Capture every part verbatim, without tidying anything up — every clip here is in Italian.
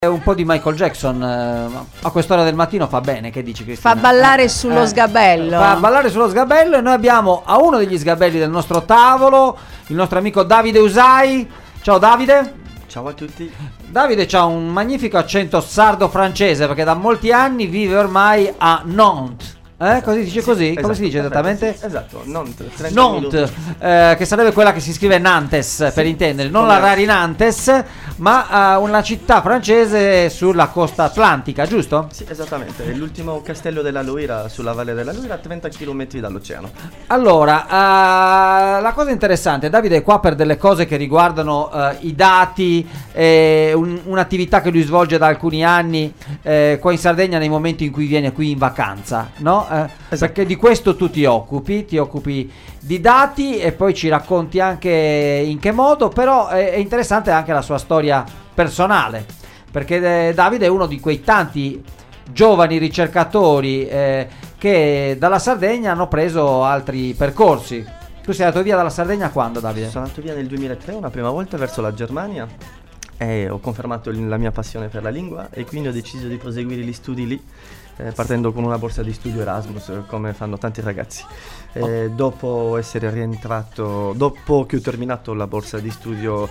Un po' di Michael Jackson eh, a quest'ora del mattino fa bene, che dici Cristina? Fa ballare sullo eh, sgabello. Fa ballare sullo sgabello e noi abbiamo a uno degli sgabelli del nostro tavolo il nostro amico Davide Usai. Ciao Davide. Ciao a tutti. Davide ha un magnifico accento sardo-francese perché da molti anni vive ormai a Nantes. Eh, così dice così? Sì, come esatto, si dice esattamente? Sì, esatto, Nantes, Nantes eh, che sarebbe quella che si scrive Nantes, sì, per intendere, non la Rari Nantes, ma uh, una città francese sulla costa atlantica, giusto? Sì, esattamente, è l'ultimo castello della Loira sulla valle della Loira, a trenta chilometri dall'oceano. Allora, uh, la cosa interessante, Davide è qua per delle cose che riguardano uh, i dati, eh, un, un'attività che lui svolge da alcuni anni eh, qua in Sardegna nei momenti in cui viene qui in vacanza, no? Eh, esatto. Perché di questo tu ti occupi, ti occupi di dati e poi ci racconti anche in che modo, però è, è interessante anche la sua storia personale, perché eh, Davide è uno di quei tanti giovani ricercatori eh, che dalla Sardegna hanno preso altri percorsi. Tu sei andato via dalla Sardegna quando, Davide? Sono andato via nel duemilatré una prima volta verso la Germania e ho confermato la mia passione per la lingua e quindi ho deciso di proseguire gli studi lì. Eh, partendo con una borsa di studio Erasmus, come fanno tanti ragazzi. Eh, oh. Dopo essere rientrato, dopo che ho terminato la borsa di studio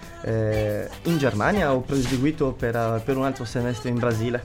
eh, in Germania, ho proseguito per, per un altro semestre in Brasile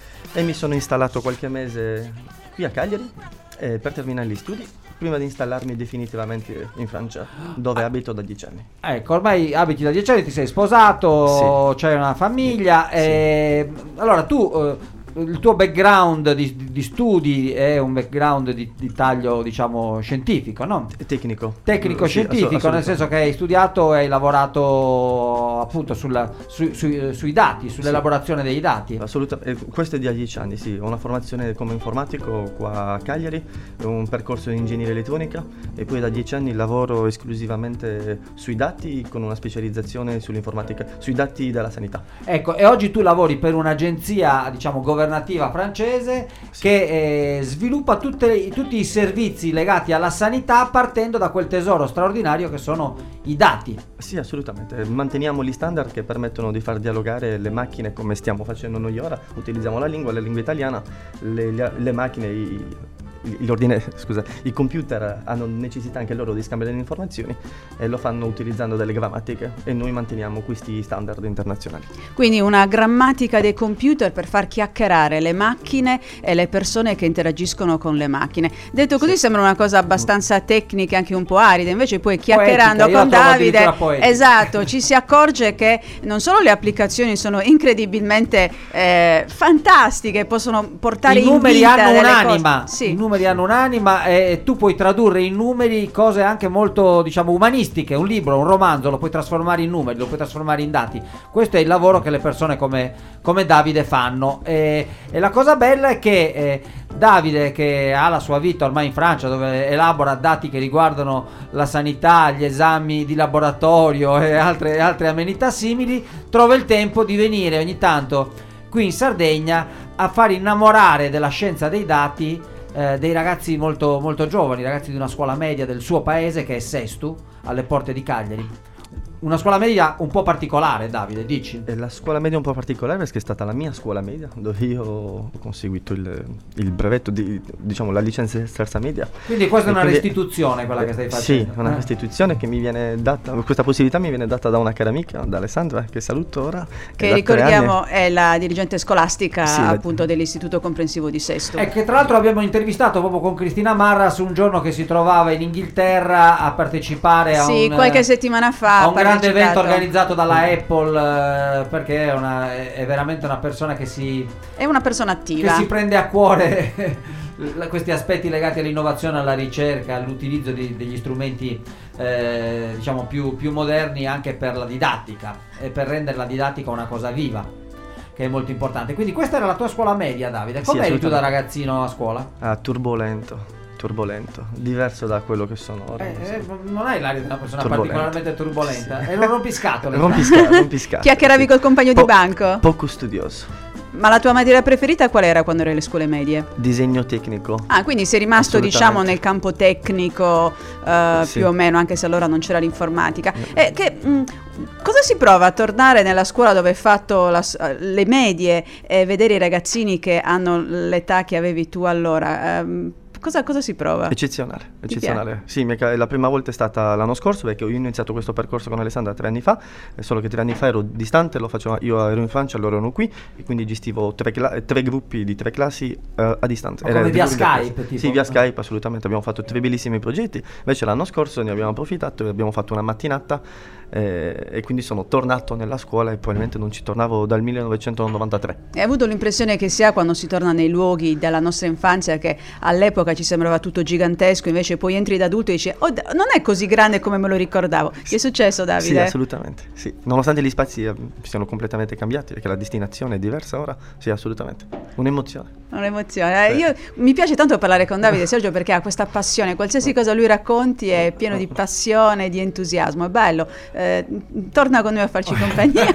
e mi sono installato qualche mese qui a Cagliari eh, per terminare gli studi, prima di installarmi definitivamente in Francia, dove ah. abito da dieci anni. Ecco, ormai abiti da dieci anni, ti sei sposato, sì. C'hai una famiglia. Sì. E... allora tu... Uh, il tuo background di, di studi è un background di, di taglio, diciamo, scientifico, no? Tecnico. Tecnico scientifico, sì, nel senso che hai studiato e hai lavorato appunto sulla, su, su, sui dati, sull'elaborazione sì. dei dati. Assolutamente, questo è da dieci anni, sì. Ho una formazione come informatico qua a Cagliari, un percorso di ingegneria elettronica e poi da dieci anni lavoro esclusivamente sui dati con una specializzazione sull'informatica, sui dati della sanità. Ecco, e oggi tu lavori per un'agenzia, diciamo, governativa governativa francese sì. che eh, sviluppa tutte le, tutti i servizi legati alla sanità partendo da quel tesoro straordinario che sono i dati. Sì, assolutamente. Manteniamo gli standard che permettono di far dialogare le macchine come stiamo facendo noi ora. Utilizziamo la lingua, la lingua italiana, le, le, le macchine, i, l'ordine, scusa, i computer hanno necessità anche loro di scambiare le informazioni e lo fanno utilizzando delle grammatiche e noi manteniamo questi standard internazionali. Quindi una grammatica dei computer per far chiacchierare le macchine e le persone che interagiscono con le macchine. Detto così sì. Sembra una cosa abbastanza tecnica, anche un po' arida, invece poi chiacchierando poetica, con Davide, esatto, ci si accorge che non solo le applicazioni sono incredibilmente eh, fantastiche, possono portare I in numeri vita hanno delle un'anima, cose. Sì. I numeri hanno un'anima e tu puoi tradurre in numeri cose anche molto, diciamo, umanistiche. Un libro, un romanzo lo puoi trasformare in numeri, lo puoi trasformare in dati. Questo è il lavoro che le persone come, come Davide fanno e, e la cosa bella è che eh, Davide, che ha la sua vita ormai in Francia, dove elabora dati che riguardano la sanità, gli esami di laboratorio e altre, altre amenità simili, trova il tempo di venire ogni tanto qui in Sardegna a far innamorare della scienza dei dati Eh, dei ragazzi molto, molto giovani, ragazzi di una scuola media del suo paese che è Sestu, alle porte di Cagliari. Una scuola media un po' particolare, Davide, dici? È la scuola media un po' particolare perché è stata la mia scuola media dove io ho conseguito il, il brevetto di, diciamo, la licenza di terza media. Quindi questa e è una quindi, restituzione quella eh, che stai facendo? Sì, una eh. restituzione che mi viene data, questa possibilità mi viene data da una cara amica, da Alessandra, che saluto ora. Che ricordiamo è la dirigente scolastica sì, appunto la... dell'Istituto Comprensivo di Sesto. E che tra l'altro abbiamo intervistato proprio con Cristina Marras un giorno che si trovava in Inghilterra a partecipare a sì, un, qualche settimana fa a un grande evento organizzato dalla Apple eh, perché è, una, è veramente una persona che si è una persona attiva, che si prende a cuore questi aspetti legati all'innovazione, alla ricerca, all'utilizzo di, degli strumenti eh, diciamo più, più moderni anche per la didattica e per rendere la didattica una cosa viva, che è molto importante. Quindi questa era la tua scuola media, Davide. Come sì, eri tu da ragazzino a scuola? Ah, turbolento. Turbolento, diverso da quello che sono ora. Eh, eh, non hai l'aria di una persona turbolento. Particolarmente turbolenta, sì. È un rompiscatole. Rompiscatole, rompiscatole. Chiacchieravi sì. col compagno po- di banco? Poco studioso. Ma la tua materia preferita qual era quando eri alle scuole medie? Disegno tecnico. Ah, quindi sei rimasto diciamo nel campo tecnico uh, sì. più o meno, anche se allora non c'era l'informatica. Eh, che, mh, cosa si prova a tornare nella scuola dove hai fatto la, le medie e vedere i ragazzini che hanno l'età che avevi tu allora? Um, Cosa, cosa si prova? Eccezionale, eccezionale. Sì, la prima volta è stata l'anno scorso, perché io ho iniziato questo percorso con Alessandra tre anni fa, solo che tre anni fa ero distante, lo facevo, io ero in Francia, loro erano qui, e quindi gestivo tre, cla- tre gruppi di tre classi uh, a distanza. Era come via Skype? Tipo. Sì, via Skype, assolutamente. Abbiamo fatto tre bellissimi progetti, invece l'anno scorso ne abbiamo approfittato e abbiamo fatto una mattinata eh, e quindi sono tornato nella scuola e probabilmente non ci tornavo dal millenovecentonovantatré. Hai avuto l'impressione che sia quando si torna nei luoghi della nostra infanzia, che all'epoca ci sembrava tutto gigantesco, invece poi entri da adulto e dici oh, non è così grande come me lo ricordavo. Sì. Che è successo, Davide? Sì, assolutamente, sì. Nonostante gli spazi eh, siano completamente cambiati, perché la destinazione è diversa ora, sì, assolutamente. Un'emozione. Un'emozione. Eh, io, mi piace tanto parlare con Davide, Sergio, perché ha questa passione, qualsiasi cosa lui racconti è pieno di passione, di entusiasmo, è bello. Eh, torna con noi a farci compagnia.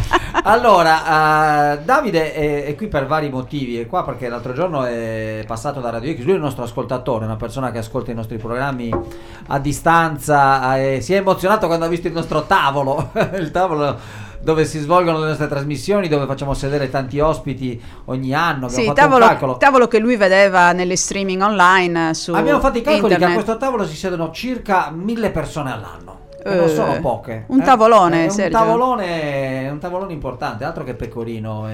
Allora, uh, Davide è, è qui per vari motivi, è qua perché l'altro giorno è passato da Radio X, lui è il nostro ascoltatore, una persona che ascolta i nostri programmi a distanza, eh, si è emozionato quando ha visto il nostro tavolo, il tavolo dove si svolgono le nostre trasmissioni, dove facciamo sedere tanti ospiti ogni anno. Sì, tavolo, tavolo che lui vedeva nelle streaming online su Abbiamo fatto i calcoli internet. Che a questo tavolo si siedono circa mille persone all'anno. Eh, non sono poche. Un eh? tavolone, è un Sergio. tavolone, un tavolone importante, altro che pecorino.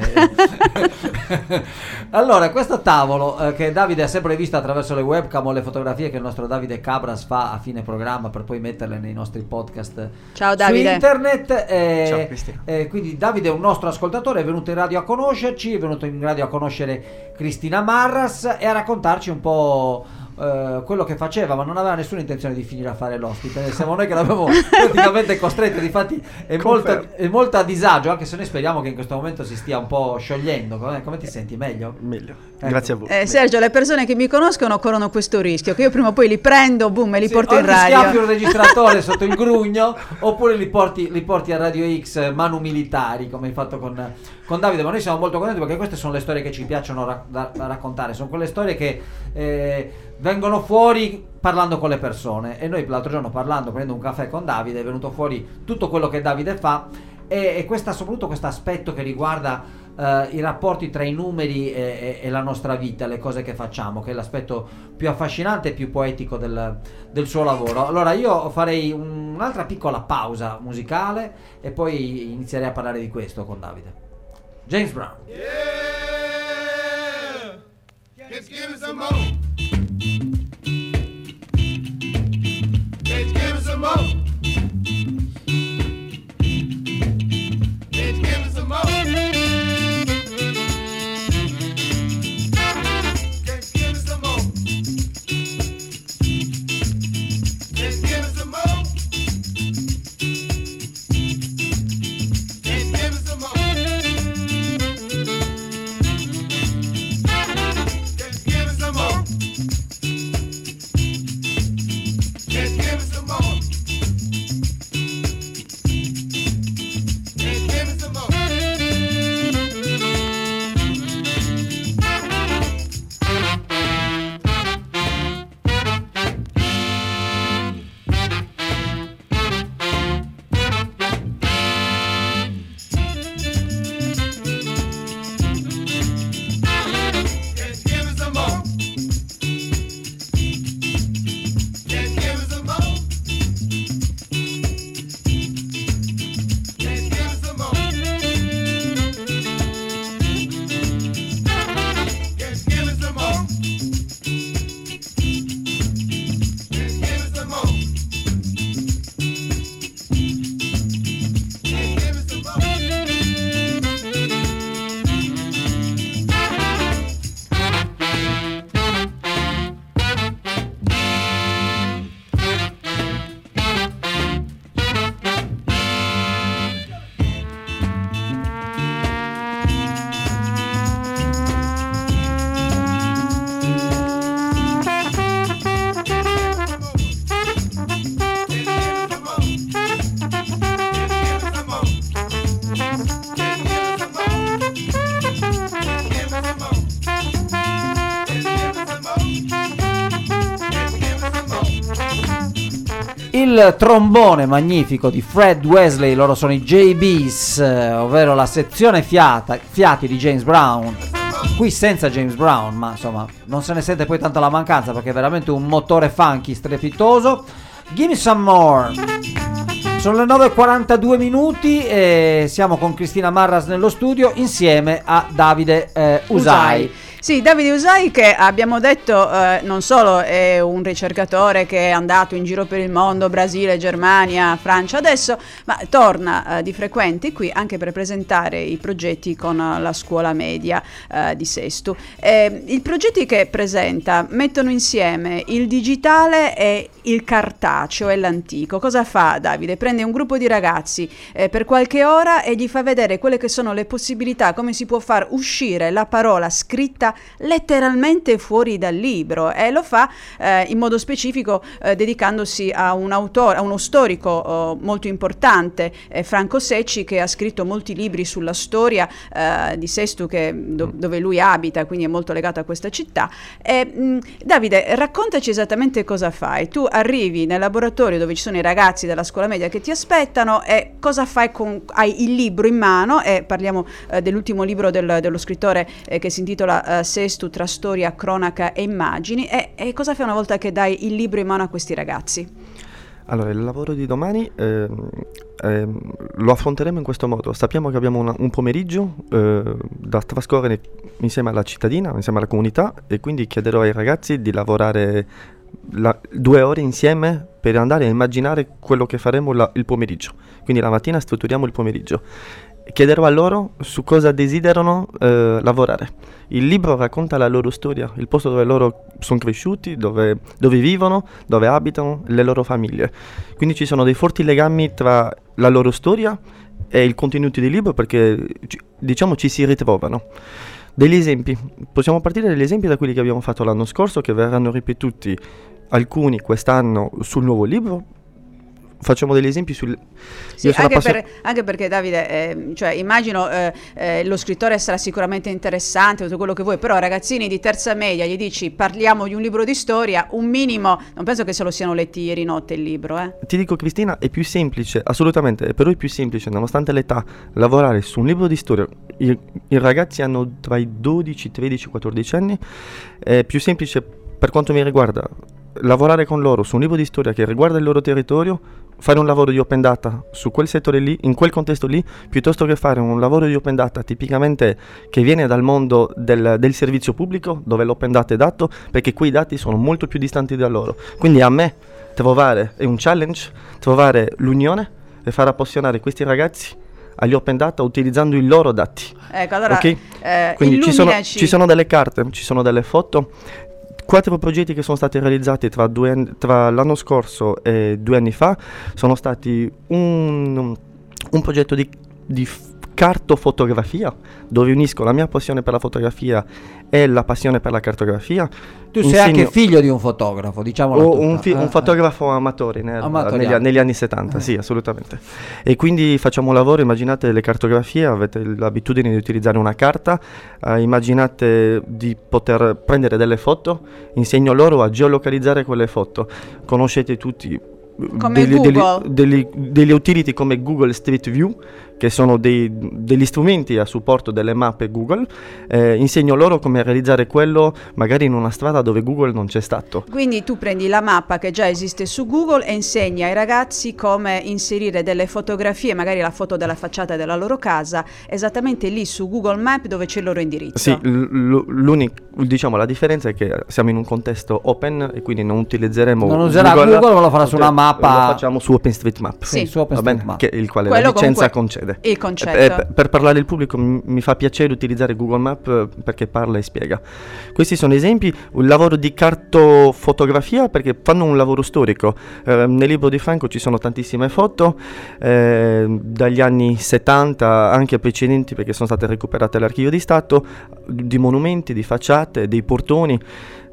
Eh. Allora, questo tavolo eh, che Davide ha sempre visto attraverso le webcam o le fotografie che il nostro Davide Cabras fa a fine programma per poi metterle nei nostri podcast. Ciao Davide. Su internet. Eh, Ciao Cristina. Eh, quindi Davide è un nostro ascoltatore, è venuto in radio a conoscerci, è venuto in radio a conoscere Cristina Marras e a raccontarci un po' Uh, quello che faceva, ma non aveva nessuna intenzione di finire a fare l'ospite. Siamo noi che l'abbiamo praticamente costretto, difatti è molto, è molto a disagio, anche se noi speriamo che in questo momento si stia un po' sciogliendo. Come, come ti senti? Meglio? Meglio, ecco. Grazie a voi. eh, Sergio, le persone che mi conoscono corrono questo rischio, che io prima o poi li prendo, boom, me li sì, porto o in radio. schiaffi un registratore sotto il grugno, oppure li porti, li porti a Radio X manu militari, come hai fatto con, con Davide. Ma noi siamo molto contenti perché queste sono le storie che ci piacciono ra- da, da raccontare, sono quelle storie che eh, vengono fuori parlando con le persone, e noi l'altro giorno parlando, prendendo un caffè con Davide, è venuto fuori tutto quello che Davide fa e, e questa, soprattutto questo aspetto che riguarda uh, i rapporti tra i numeri e, e, e la nostra vita, le cose che facciamo, che è l'aspetto più affascinante e più poetico del, del suo lavoro. Allora io farei un, un'altra piccola pausa musicale e poi inizierei a parlare di questo con Davide. James Brown. Yeah! Let's give it some more. Let's give it some more. Let's give it some more. Let's give it some more. Let's give it some more. Let's give it some more. il trombone magnifico di Fred Wesley, loro sono i J Bs, eh, ovvero la sezione fiata, fiati di James Brown, qui senza James Brown, ma insomma non se ne sente poi tanto la mancanza perché è veramente un motore funky strepitoso. Gimme Some More. Sono le nove e quarantadue minuti e siamo con Cristina Marras nello studio insieme a Davide eh, Usai. Sì, Davide Usai, che abbiamo detto eh, non solo è un ricercatore che è andato in giro per il mondo, Brasile, Germania, Francia adesso, ma torna eh, di frequente qui anche per presentare i progetti con eh, la scuola media eh, di Sesto. Eh, I progetti che presenta mettono insieme il digitale e il cartaceo e l'antico. Cosa fa Davide? Prende un gruppo di ragazzi eh, per qualche ora e gli fa vedere quelle che sono le possibilità, come si può far uscire la parola scritta letteralmente fuori dal libro, e lo fa eh, in modo specifico eh, dedicandosi a un autore, a uno storico eh, molto importante, eh, Franco Secci, che ha scritto molti libri sulla storia eh, di Sesto, che, do, dove lui abita, quindi è molto legato a questa città. E, mh, Davide, raccontaci esattamente cosa fai. Tu arrivi nel laboratorio dove ci sono i ragazzi della scuola media che ti aspettano, e cosa fai? Con, hai il libro in mano, e parliamo eh, dell'ultimo libro del, dello scrittore eh, che si intitola eh, Sesto tra storia, cronaca e immagini, e, e cosa fai una volta che dai il libro in mano a questi ragazzi? Allora, il lavoro di domani eh, eh, lo affronteremo in questo modo. Sappiamo che abbiamo una, un pomeriggio eh, da trascorrere insieme alla cittadina, insieme alla comunità, e quindi chiederò ai ragazzi di lavorare la, due ore insieme per andare a immaginare quello che faremo la, il pomeriggio. Quindi la mattina strutturiamo il pomeriggio. Chiederò a loro su cosa desiderano eh, lavorare. Il libro racconta la loro storia, il posto dove loro sono cresciuti, dove, dove vivono, dove abitano, le loro famiglie. Quindi ci sono dei forti legami tra la loro storia e il contenuto del libro, perché diciamo ci si ritrovano. Degli esempi, possiamo partire dagli esempi da quelli che abbiamo fatto l'anno scorso, che verranno ripetuti alcuni quest'anno sul nuovo libro. Facciamo degli esempi sul... Sì, anche, per, anche perché Davide, eh, cioè, immagino eh, eh, lo scrittore sarà sicuramente interessante, tutto quello che vuoi, però ragazzini di terza media gli dici parliamo di un libro di storia, un minimo, non penso che se lo siano letti ieri notte il libro. Eh. Ti dico, Cristina, è più semplice, assolutamente, però è più semplice, nonostante l'età, lavorare su un libro di storia. I, i ragazzi hanno tra i dodici, tredici, quattordici anni, è più semplice per quanto mi riguarda lavorare con loro su un libro di storia che riguarda il loro territorio, fare un lavoro di open data su quel settore lì, in quel contesto lì, piuttosto che fare un lavoro di open data tipicamente che viene dal mondo del, del servizio pubblico, dove l'open data è dato, perché quei dati sono molto più distanti da loro. Quindi a me trovare, è un challenge, trovare l'unione e far appassionare questi ragazzi agli open data utilizzando i loro dati. Ecco, allora, okay? eh, Quindi ci sono, ci sono delle carte, ci sono delle foto. Quattro progetti che sono stati realizzati tra, due anni, tra l'anno scorso e due anni fa sono stati un, un progetto di, di cartofotografia, dove unisco la mia passione per la fotografia e la passione per la cartografia. Tu sei Insegno... anche figlio di un fotografo, diciamolo. Oh, un, fi- un fotografo amatore nel, negli, negli anni settanta, eh. Sì, assolutamente. E quindi facciamo un lavoro, immaginate le cartografie, avete l'abitudine di utilizzare una carta, eh, immaginate di poter prendere delle foto, insegno loro a geolocalizzare quelle foto. Conoscete tutti come degli, Google. Degli, degli, degli utility come Google Street View, che sono dei, degli strumenti a supporto delle mappe Google. Eh, insegno loro come realizzare quello magari in una strada dove Google non c'è stato. Quindi tu prendi la mappa che già esiste su Google e insegni ai ragazzi come inserire delle fotografie, magari la foto della facciata della loro casa, esattamente lì su Google Map dove c'è il loro indirizzo. Sì, l'unico, diciamo, la differenza è che siamo in un contesto open e quindi non utilizzeremo non userà Google, Google ma lo farà su una mappa. Lo facciamo su OpenStreetMap. Sì, su OpenStreetMap, che il quale quello la licenza concede. Il concetto. Eh, per, per parlare al pubblico m- mi fa piacere utilizzare Google Map eh, perché parla e spiega. Questi sono esempi. Un lavoro di cartofotografia perché fanno un lavoro storico. Eh, nel libro di Franco ci sono tantissime foto eh, dagli anni settanta, anche precedenti, perché sono state recuperate all'Archivio di Stato, di monumenti, di facciate, dei portoni.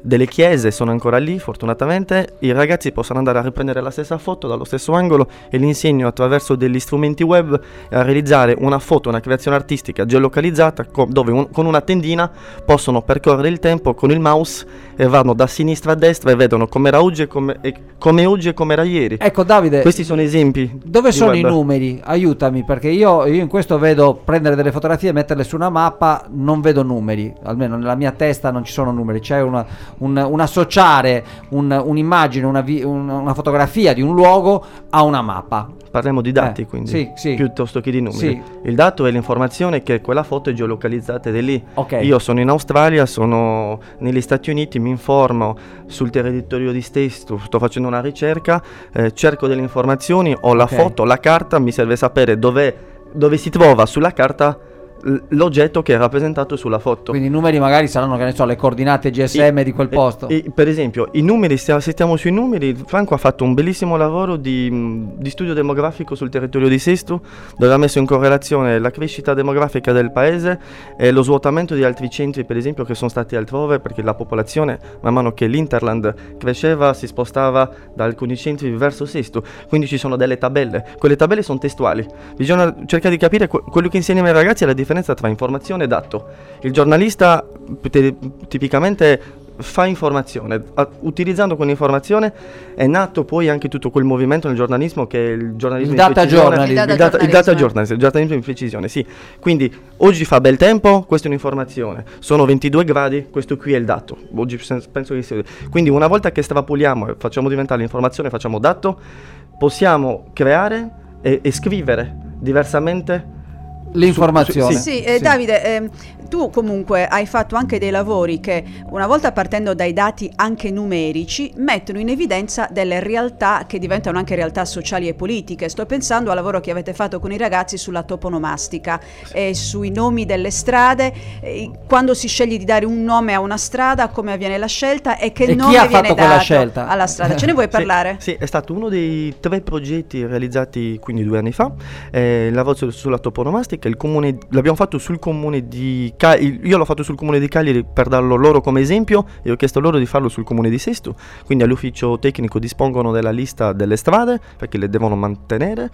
delle chiese sono ancora lì, fortunatamente. I ragazzi possono andare a riprendere la stessa foto dallo stesso angolo e li insegno attraverso degli strumenti web a realizzare una foto, una creazione artistica geolocalizzata co- dove un- con una tendina possono percorrere il tempo con il mouse e vanno da sinistra a destra e vedono com'era oggi e come, e come oggi e com'era ieri. Ecco Davide, Questi sono esempi. dove di sono web. i numeri? Aiutami, perché io, io in questo vedo prendere delle fotografie e metterle su una mappa, non vedo numeri, almeno nella mia testa non ci sono numeri, c'è una, un, un associare un, un'immagine, una, vi- un- una fotografia di un luogo a una mappa. Parliamo di dati, Eh, quindi, sì, sì. piuttosto che di numeri. Sì. Il dato è l'informazione che quella foto è geolocalizzata ed è lì. Ok. Io sono in Australia, sono negli Stati Uniti, mi informo sul territorio di Sesto, sto facendo una ricerca, eh, cerco delle informazioni, ho la Ok. foto, la carta, mi serve sapere dove, dove si trova sulla carta l- l'oggetto che è rappresentato sulla foto. Quindi i numeri magari saranno, che ne so, le coordinate G S M I- di quel e- posto. e per esempio, i numeri, stia- se stiamo sui numeri, Franco ha fatto un bellissimo lavoro di, mh, di studio demografico sul territorio di Sesto, dove ha messo in correlazione la crescita demografica del paese e lo svuotamento di altri centri, per esempio, che sono stati altrove, perché la popolazione, man mano che l'Interland cresceva, si spostava da alcuni centri verso Sesto. Quindi ci sono delle tabelle. Quelle tabelle sono testuali. Bisogna cercare di capire que- quello che insegniamo ai ragazzi è la differenza tra informazione e dato. Il giornalista te- tipicamente fa informazione, A- utilizzando quell'informazione è nato poi anche tutto quel movimento nel giornalismo che è il giornalismo Il in data precisione. journalism. il Il data, data il data journalism. journalism, il giornalismo in precisione, sì. Quindi oggi fa bel tempo, questa è un'informazione. Sono ventidue gradi, questo qui è il dato. Oggi sen- penso che sia. Quindi una volta che estrapoliamo e facciamo diventare l'informazione, facciamo dato, possiamo creare e, e scrivere diversamente L'informazione. Su- Sì, eh, Davide, ehm, tu comunque hai fatto anche dei lavori che, una volta partendo dai dati anche numerici, mettono in evidenza delle realtà che diventano anche realtà sociali e politiche. Sto pensando al lavoro che avete fatto con i ragazzi sulla toponomastica, e sui nomi delle strade, eh, quando si sceglie di dare un nome a una strada, come avviene la scelta e che E chi nome ha viene fatto quella dato scelta? alla strada. Ce ne vuoi Sì, parlare? Sì, è stato uno dei tre progetti realizzati quindi due anni fa. Eh, il lavoro su- sulla toponomastica, il comune, l'abbiamo fatto sul comune di Cagliari. Io l'ho fatto sul comune di Cagliari per darlo loro come esempio e ho chiesto loro di farlo sul comune di Sesto. Quindi all'ufficio tecnico dispongono della lista delle strade perché le devono mantenere.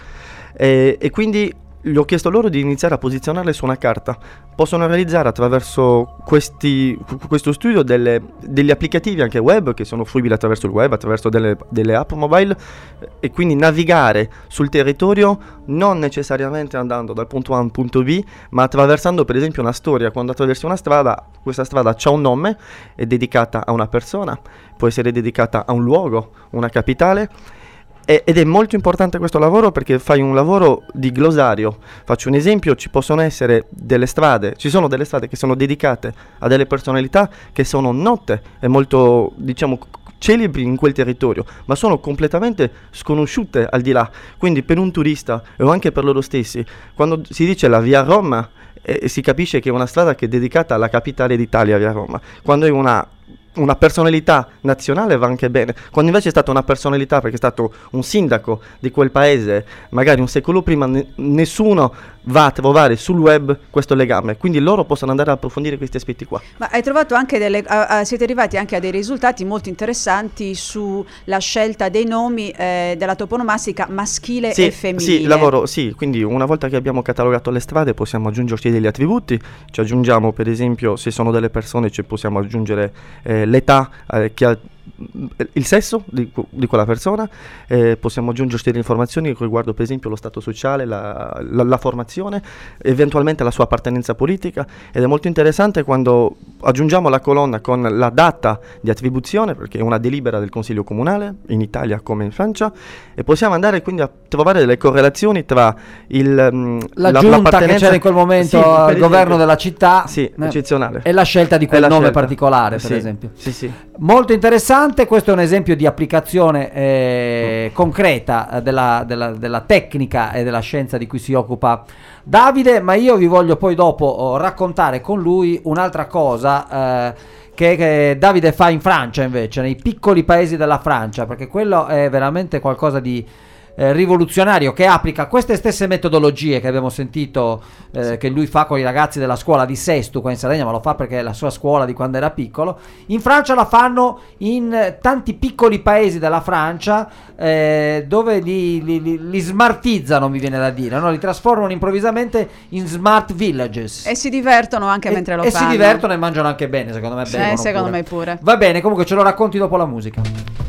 Eh, e quindi gli ho chiesto loro di iniziare a posizionarle su una carta. Possono realizzare attraverso questi, questo studio delle, degli applicativi anche web che sono fruibili attraverso il web, attraverso delle, delle app mobile, eh, e quindi navigare sul territorio non necessariamente andando dal punto A a un punto B, ma attraversando per esempio una storia. Quando attraversi una strada, questa strada ha un nome, è dedicata a una persona, può essere dedicata a un luogo, una capitale. E- Ed è molto importante questo lavoro perché fai un lavoro di glossario. Faccio un esempio: ci possono essere delle strade, ci sono delle strade che sono dedicate a delle personalità che sono note e molto, diciamo, c- celebri in quel territorio, ma sono completamente sconosciute al di là. Quindi per un turista o anche per loro stessi, quando si dice la via Roma, eh, si capisce che è una strada che è dedicata alla capitale d'Italia, via Roma. Quando è una una personalità nazionale va anche bene. Quando invece è stata una personalità perché è stato un sindaco di quel paese, magari un secolo prima, ne- nessuno va a trovare sul web questo legame. Quindi loro possono andare a approfondire questi aspetti qua. Ma hai trovato anche delle, a- a- siete arrivati anche a dei risultati molto interessanti sulla scelta dei nomi eh, della toponomastica maschile Sì, e femminile. sì, lavoro, sì, quindi una volta che abbiamo catalogato le strade possiamo aggiungerci degli attributi, ci aggiungiamo per esempio se sono delle persone ci possiamo aggiungere eh, l'età, eh, chi ha il sesso di, di quella persona, eh, possiamo aggiungerci delle informazioni riguardo per esempio lo stato sociale, la, la, la formazione, eventualmente la sua appartenenza politica, ed è molto interessante quando aggiungiamo la colonna con la data di attribuzione perché è una delibera del Consiglio Comunale in Italia come in Francia, e possiamo andare quindi a trovare delle correlazioni tra il, mm, La, la- giunta che l'appartenenza- c'era in quel momento Sì, al per esempio. governo della città, Sì, eh, eccezionale. e la scelta di È quel la nome scelta. particolare, per Sì, esempio. Sì, sì. Molto interessante, questo è un esempio di applicazione eh, concreta eh, della, della- della tecnica e della scienza di cui si occupa Davide, ma io vi voglio poi dopo oh, raccontare con lui un'altra cosa eh, che, che Davide fa in Francia invece, nei piccoli paesi della Francia, perché quello è veramente qualcosa di, eh, rivoluzionario che applica queste stesse metodologie che abbiamo sentito eh, sì. che lui fa con i ragazzi della scuola di Sestu qua in Sardegna, ma lo fa perché è la sua scuola di quando era piccolo. In Francia la fanno in tanti piccoli paesi della Francia, eh, dove li, li, li, li smartizzano, mi viene da dire, no? Li trasformano improvvisamente in smart villages e si divertono anche e, mentre lo e fanno. E si divertono e mangiano anche bene, secondo me. Eh, secondo me pure. Va bene, comunque ce lo racconti dopo la musica.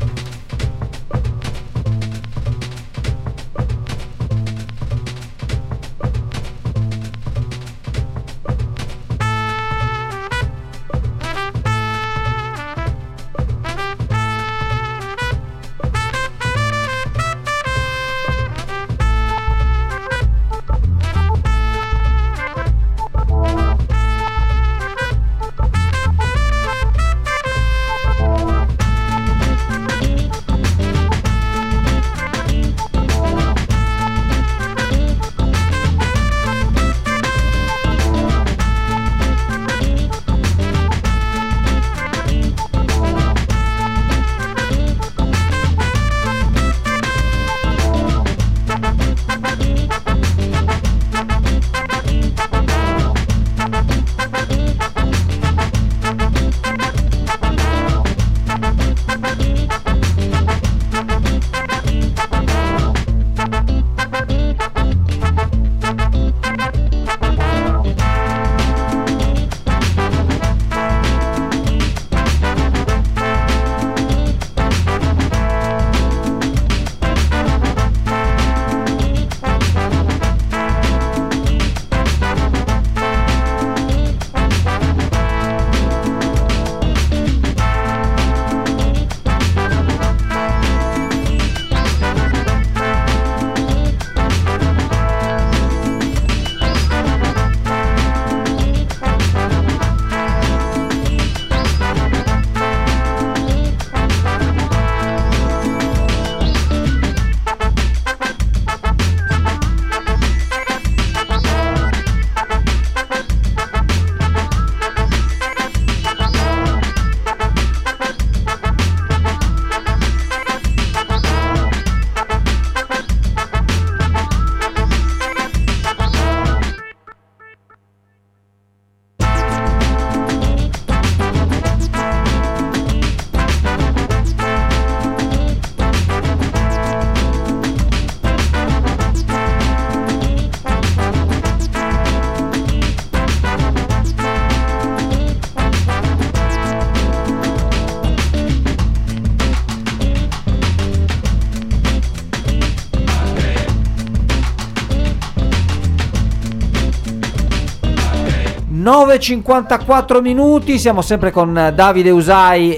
nove e cinquantaquattro minuti, siamo sempre con Davide Usai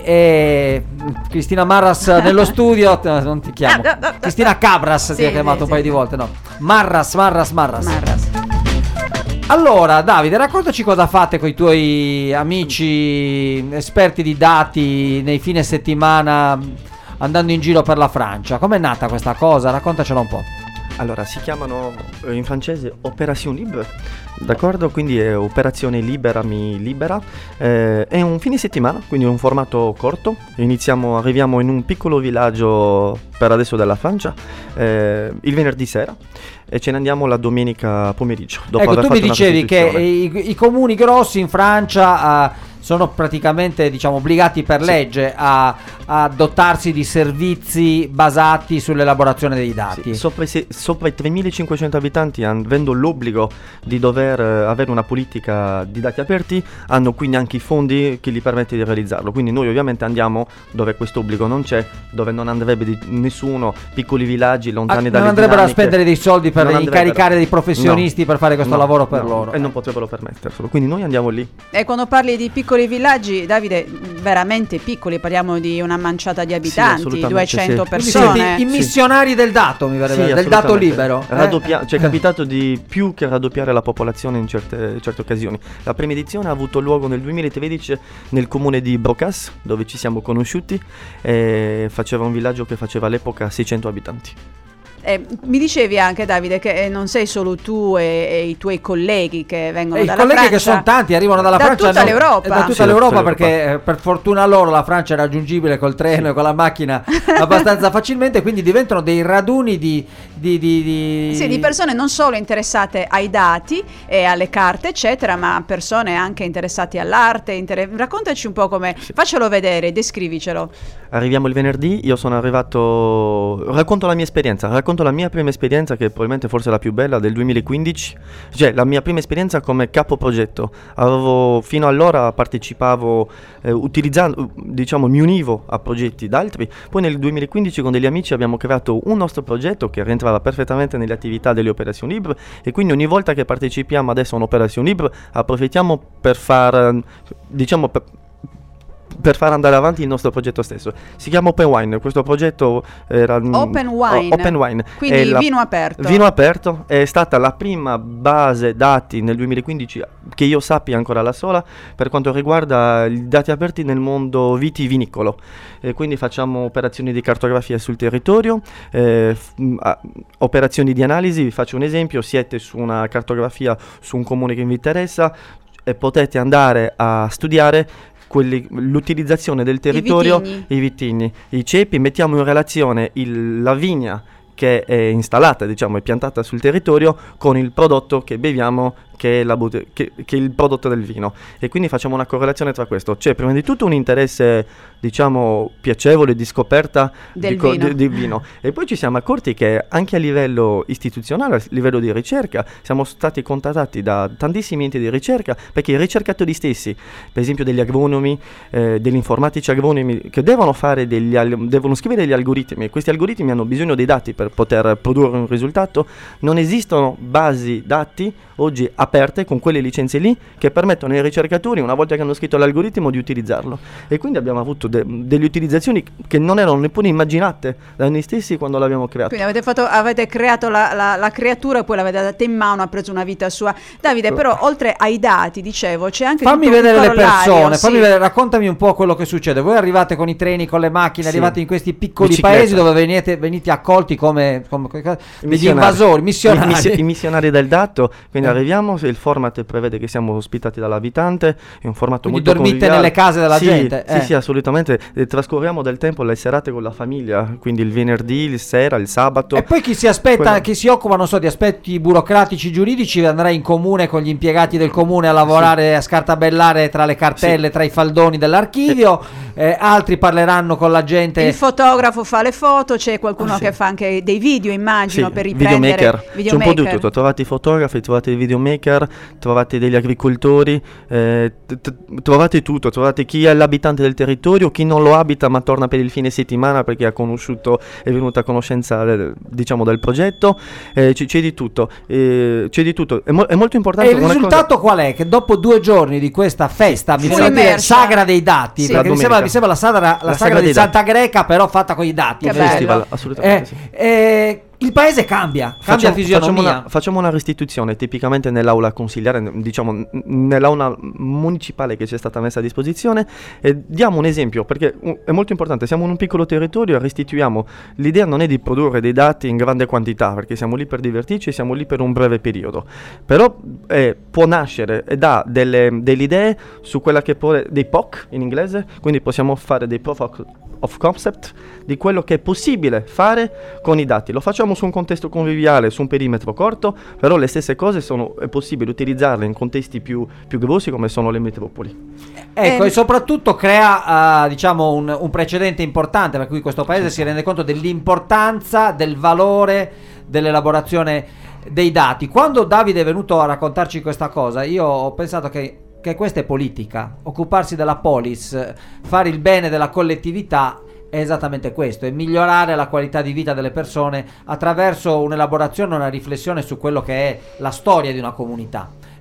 e Cristina Marras nello studio. Non ti chiamo Cristina Cabras, sì, ti ha chiamato sì, un paio sì. di volte, no? Marras, Marras, Marras. Marras. Allora, Davide, raccontaci cosa fate con i tuoi amici esperti di dati nei fine settimana andando in giro per la Francia. Com'è nata questa cosa? Raccontacela un po'. Allora, si chiamano in francese Opération Libre, d'accordo? Quindi è Operazione Libera mi libera. Eh, è un fine settimana, quindi un formato corto. Iniziamo, arriviamo in un piccolo villaggio per adesso della Francia eh, il venerdì sera e ce ne andiamo la domenica pomeriggio. Dopo ecco, aver tu mi fatto dicevi che i, i comuni grossi in Francia uh, sono praticamente, diciamo, obbligati per sì. legge a, a dotarsi di servizi basati sull'elaborazione dei dati. Sì. Sopra, i, sopra i tremilacinquecento abitanti, avendo l'obbligo di dover uh, avere una politica di dati aperti, hanno quindi anche i fondi che gli permette di realizzarlo. Quindi noi ovviamente andiamo dove questo obbligo non c'è, dove non andrebbe di nessuno, piccoli villaggi lontani ah, dalle non andrebbero dinamiche, a spendere dei soldi per incaricare dei professionisti no, per fare questo no, lavoro per no, loro. E non potrebbero permetterselo. Quindi noi andiamo lì. E quando parli di piccoli villaggi, Davide, veramente piccoli, parliamo di una manciata di abitanti, sì, duecento sì. persone. Siete i missionari sì. del dato, mi verrebbe, sì, del dato libero. Raddoppia- eh? Ci è capitato di più che raddoppiare la popolazione in certe, certe occasioni. La prima edizione ha avuto luogo nel duemilatredici nel comune di Brocas, dove ci siamo conosciuti, e faceva un villaggio che faceva all'epoca seicento abitanti. Eh, mi dicevi anche, Davide, che eh, non sei solo tu e, e i tuoi colleghi che vengono E i dalla colleghi Francia, che sono tanti, arrivano dalla da Francia, tutta non- l'Europa. da tutta Sì, da l'Europa, tutta perché l'Europa. eh, per fortuna loro la Francia è raggiungibile col treno e con la macchina abbastanza facilmente, quindi diventano dei raduni di, di, di, di- Sì, di persone non solo interessate ai dati e alle carte, eccetera, ma persone anche interessate all'arte. inter- Raccontaci un po' come. Faccelo vedere, descrivicelo. Arriviamo il venerdì, io sono arrivato, racconto la mia esperienza, racconto la mia prima esperienza che probabilmente forse è la più bella del duemilaquindici, cioè la mia prima esperienza come capo progetto. Avevo, fino allora partecipavo eh, utilizzando, diciamo mi univo a progetti d'altri, poi nel duemilaquindici con degli amici abbiamo creato un nostro progetto che rientrava perfettamente nelle attività delle Operazioni Libre e quindi ogni volta che partecipiamo adesso a un'Operazione Libre approfittiamo per far, eh, diciamo per, per far andare avanti il nostro progetto stesso. Si chiama Open Wine, questo progetto era mm, Open o- Wine. Open Wine. Quindi È la- vino aperto. Vino aperto è stata la prima base dati nel duemilaquindici che io sappia ancora la sola per quanto riguarda i dati aperti nel mondo vitivinicolo. E quindi facciamo operazioni di cartografia sul territorio, eh, f- m- a- operazioni di analisi. Vi faccio un esempio: siete su una cartografia su un comune che vi interessa e potete andare a studiare quelli- l'utilizzazione del territorio, vitigni. i vitigni, i cepi, mettiamo in relazione il- la vigna che è installata, diciamo, è piantata sul territorio con il prodotto che beviamo, che è, la bote- che, che è il prodotto del vino, e quindi facciamo una correlazione tra questo. C'è prima di tutto un interesse, diciamo, piacevole di scoperta Del di, co- vino. di- di vino, e poi ci siamo accorti che anche a livello istituzionale, a livello di ricerca, siamo stati contattati da tantissimi enti di ricerca, perché i ricercatori stessi, per esempio degli agronomi, eh, degli informatici agronomi, che devono fare degli al- devono scrivere degli algoritmi, e questi algoritmi hanno bisogno dei dati per poter produrre un risultato. Non esistono basi dati oggi aperte con quelle licenze lì che permettono ai ricercatori, una volta che hanno scritto l'algoritmo, di utilizzarlo, e quindi abbiamo avuto de- delle utilizzazioni che non erano neppure immaginate da noi stessi quando l'abbiamo creato. Quindi avete, fatto, avete creato la, la- la creatura e poi l'avete data in mano, ha preso una vita sua. Davide, però oltre ai dati, dicevo, c'è anche Fammi tutto un vedere le corollario, persone, sì. fammi vedere, raccontami un po' quello che succede. Voi arrivate con i treni, con le macchine, Sì. arrivate in questi piccoli Bicicletta. paesi dove venite, venite accolti come, come- come- degli Missionari. invasori, I, missionari. missi- i missionari del dato. Quindi Eh. arriviamo, il format prevede che siamo ospitati dall'abitante, è un formato Quindi molto dormite conviviale. nelle case della Sì, gente, Sì, eh. sì, assolutamente. E trascorriamo del tempo le serate con la famiglia, quindi il venerdì, il sera, il sabato. E poi chi si aspetta, Quello- chi si occupa, non so, di aspetti burocratici, giuridici, andrà in comune con gli impiegati del comune a lavorare, a scartabellare tra le cartelle, tra i faldoni dell'archivio. Eh, altri parleranno con la gente. Il fotografo fa le foto, c'è qualcuno Ah, sì. che fa anche dei video, immagino, Sì, per riprendere. videomaker. C'è un po' di Videomaker. tutto, trovate i fotografi, trovate i videomaker, trovate degli agricoltori, eh, t- t- trovate tutto, trovate chi è l'abitante del territorio, chi non lo abita ma torna per il fine settimana perché ha conosciuto, è venuto a conoscenza del, diciamo, del progetto, eh, c- c'è di tutto, eh, c'è di tutto, è, mo- è molto E importante. il una cosa- risultato qual è? Che dopo due giorni di questa festa, mi Fu sembra dire immersa. sagra dei dati, Sì. perché La mi sembra, domenica. mi sembra la sagra, la La sagra sagra di dei Santa Greca, però fatta con i dati. Che invece. Festival, bello. assolutamente Eh, sì. eh, il paese cambia, cambia Facciamo, fisionomia. facciamo una, facciamo una restituzione tipicamente nell'aula consigliare, n- diciamo n- nell'aula municipale che ci è stata messa a disposizione, e diamo un esempio perché uh, è molto importante. Siamo in un piccolo territorio e restituiamo. L'idea non è di produrre dei dati in grande quantità, perché siamo lì per divertirci e siamo lì per un breve periodo, però eh, può nascere e dà delle, delle idee su quella che può, dei P O C in inglese, quindi possiamo fare dei proof of- of concept di quello che è possibile fare con i dati. Lo facciamo su un contesto conviviale, su un perimetro corto, però le stesse cose sono, è possibile utilizzarle in contesti più, più grossi come sono le metropoli. Ecco, Eh, e soprattutto crea eh, diciamo un, un precedente importante, per cui questo paese si rende conto dell'importanza, del valore dell'elaborazione dei dati. Quando Davide è venuto a raccontarci questa cosa, io ho pensato che, che questa è politica, occuparsi della polis, eh, fare il bene della collettività è esattamente questo, è migliorare la qualità di vita delle persone attraverso un'elaborazione, una riflessione su quello che è la storia di una comunità.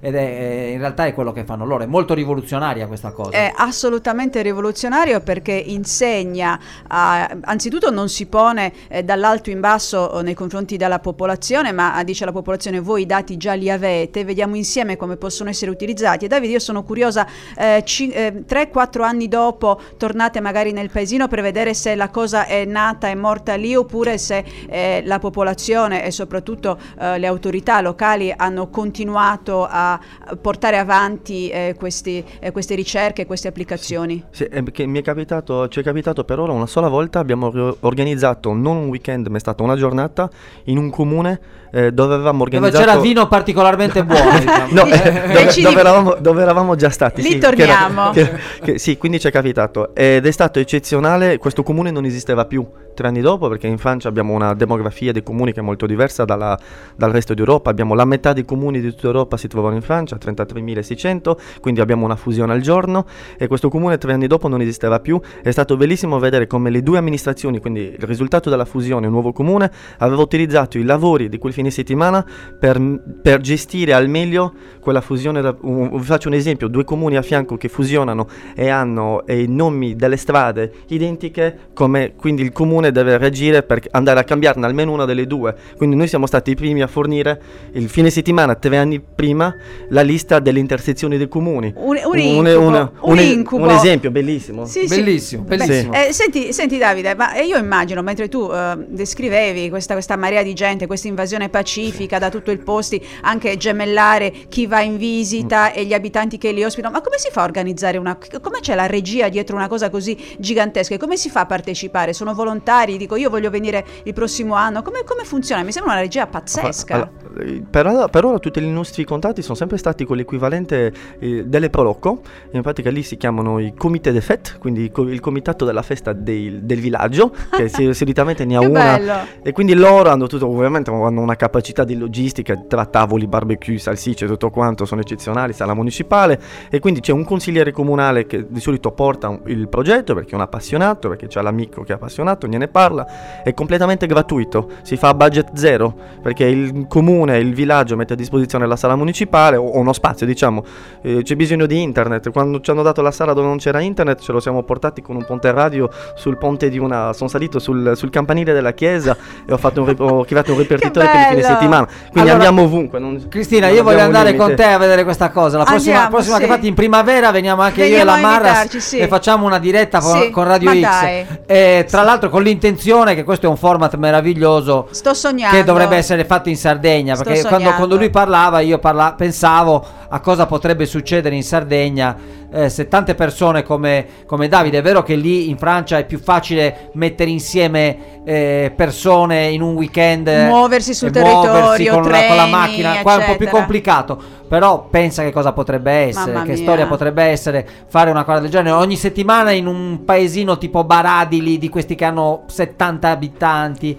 ed è, in realtà è quello che fanno loro. È molto rivoluzionaria questa cosa. È assolutamente rivoluzionario perché insegna, a, anzitutto non si pone eh, dall'alto in basso eh, nei confronti della popolazione, ma dice alla popolazione: voi i dati già li avete, vediamo insieme come possono essere utilizzati. E Davide, io sono curiosa, eh, eh, tre quattro anni dopo tornate magari nel paesino per vedere se la cosa è nata e morta lì, oppure se eh, la popolazione e soprattutto eh, le autorità locali hanno continuato a portare avanti eh, questi, eh, queste ricerche, queste applicazioni. Sì, è che mi è capitato, ci è capitato per ora una sola volta. Abbiamo ri- organizzato non un weekend, ma è stata una giornata in un comune eh, dove avevamo organizzato, dove c'era vino particolarmente buono, diciamo. no, eh, dove, dove, eravamo, dove eravamo già stati. Lì sì, torniamo. Che era, che, che, sì, quindi ci è capitato ed è stato eccezionale. Questo comune non esisteva più tre anni dopo, perché in Francia abbiamo una demografia dei comuni che è molto diversa dalla, dal resto d'Europa. Abbiamo la metà dei comuni di tutta Europa si trovano in Francia, trentatremilaseicento, quindi abbiamo una fusione al giorno, e questo comune tre anni dopo non esisteva più. È stato bellissimo vedere come le due amministrazioni, quindi il risultato della fusione, il nuovo comune, aveva utilizzato i lavori di quel fine settimana per, per gestire al meglio quella fusione. Da, un, vi faccio un esempio: due comuni a fianco che fusionano e hanno eh, i nomi delle strade identiche, come quindi il comune deve reagire per andare a cambiarne almeno una delle due. Quindi noi siamo stati i primi a fornire il fine settimana, tre anni prima, la lista delle intersezioni dei comuni. Un, un, incubo, un, un, un, incubo. Un esempio bellissimo. Sì, bellissimo, sì. bellissimo. Eh, senti, senti Davide, ma io immagino, mentre tu uh, descrivevi questa, questa marea di gente, questa invasione pacifica da tutto il posti, anche gemellare chi va in visita mm. e gli abitanti che li ospitano, ma come si fa a organizzare una... come c'è la regia dietro una cosa così gigantesca? E come si fa a partecipare? Sono volontari? Dico, io voglio venire il prossimo anno. Come, come funziona? Mi sembra una regia pazzesca. Allora, per, ora, per ora tutti i nostri contatti sono sempre stati con l'equivalente eh, delle Prolocco. In pratica lì si chiamano i comité de fête, quindi il, il comitato della festa del, del villaggio, che si, solitamente ne ha che una. bello. E quindi loro hanno tutto, ovviamente hanno una capacità di logistica tra tavoli, barbecue, salsicce, tutto quanto, sono eccezionali, sala municipale, e quindi c'è un consigliere comunale che di solito porta un, il progetto, perché è un appassionato, perché c'è l'amico che è appassionato, gliene parla. È completamente gratuito, si fa a budget zero, perché il comune, il villaggio mette a disposizione la sala municipale o, o uno spazio, diciamo. Eh, c'è bisogno di internet. Quando ci hanno dato la sala dove non c'era internet, ce lo siamo portati con un ponte radio sul ponte di una, sono salito sul, sul campanile della chiesa e ho fatto un rip- ho attivato un ripertitore per il fine settimana, quindi allora, andiamo ovunque. Non, Cristina, non io voglio andare limite. con te a vedere questa cosa la prossima, Andiamo, prossima sì. che fate in primavera veniamo anche Veniamo io e la a Marras invitarci, sì. e facciamo una diretta con, Sì, con Radio ma X dai. e, tra l'altro con l'intenzione che questo è un format meraviglioso. Sto sognando. Che dovrebbe essere fatto in Sardegna, Sto perché quando, sognando. quando lui parlava io parla- pensavo a cosa potrebbe succedere in Sardegna eh, se tante persone come, come Davide. È vero che lì in Francia è più facile mettere insieme eh, persone in un weekend, muoversi sul eh, territorio, muoversi con, treni, la, con la macchina, qua è un po' più eccetera. complicato, però pensa che cosa potrebbe essere, Mamma che mia. storia potrebbe essere fare una cosa del genere ogni settimana in un paesino tipo Baradili, di questi che hanno settanta abitanti.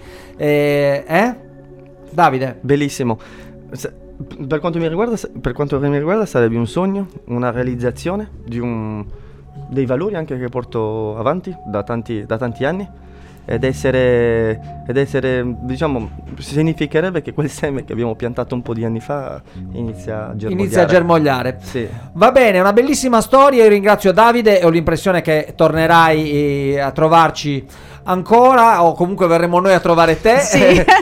Eh? eh? Davide? Bellissimo. Se- Per quanto mi riguarda, per quanto mi riguarda sarebbe un sogno, una realizzazione di un, dei valori anche che porto avanti da tanti, da tanti anni, ed essere, ed essere, diciamo, significherebbe che quel seme che abbiamo piantato un po' di anni fa inizia a germogliare. Inizia a germogliare. Sì. Va bene, una bellissima storia. Io ringrazio Davide e ho l'impressione che tornerai eh, a trovarci ancora, o comunque verremo noi a trovare te. Sì.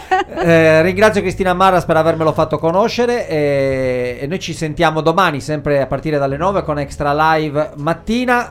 eh, ringrazio Cristina Marras per avermelo fatto conoscere e, e noi ci sentiamo domani sempre a partire dalle nove con Extra Live mattina.